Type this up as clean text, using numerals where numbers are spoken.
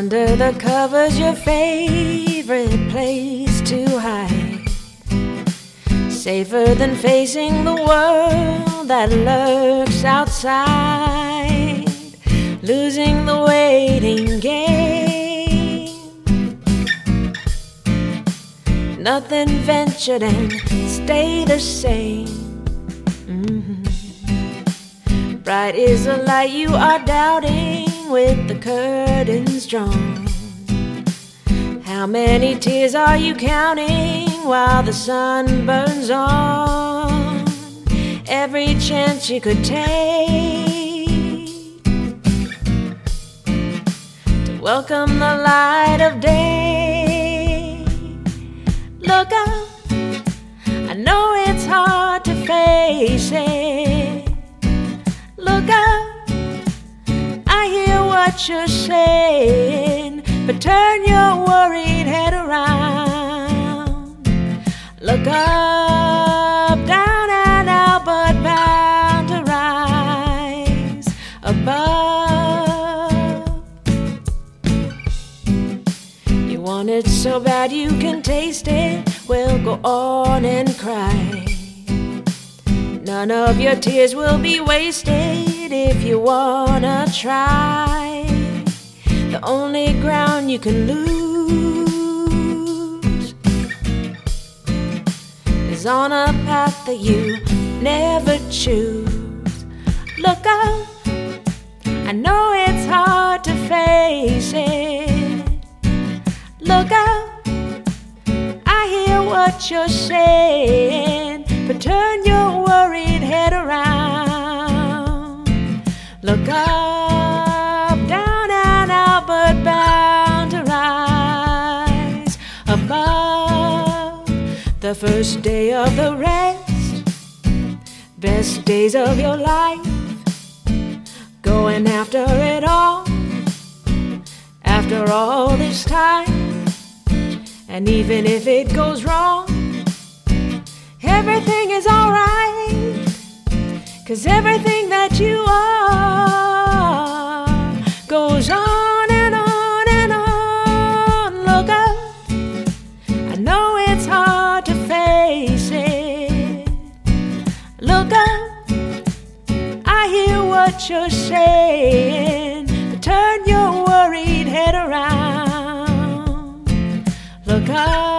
Under the covers, your favorite place to hide, safer than facing the world that lurks outside, losing the waiting game. Nothing ventured and stay the same. Bright is the light you are doubting with the curtains drawn. How many tears are you counting while the sun burns on? Every chance you could take to welcome the light of day. Look up, I know it's hard to face it. Look up, I hear what you're saying, but turn your worried head around. Look up, down and out, but bound to rise above. You want it so bad you can taste it, well, go on and cry. None of your tears will be wasted if you wanna try. The only ground you can lose is on a path that you never choose. Look up, I know it's hard to face it. Look up, I hear what you're saying, but turn your worried head around. Look up, down and out, but bound to rise above. The first day of the rest, best days of your life, going after it all, after all this time. And even if it goes wrong, everything is alright, 'cause everything that you are goes on and on and on. Look up, I know it's hard to face it. Look up, I hear what you're saying, but turn your worried head around. Look up.